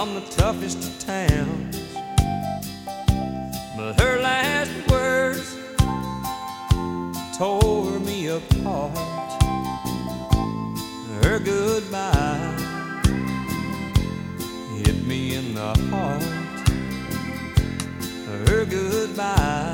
from the toughest of towns. But her last words tore me apart. Her goodbye hit me in the heart. Her goodbye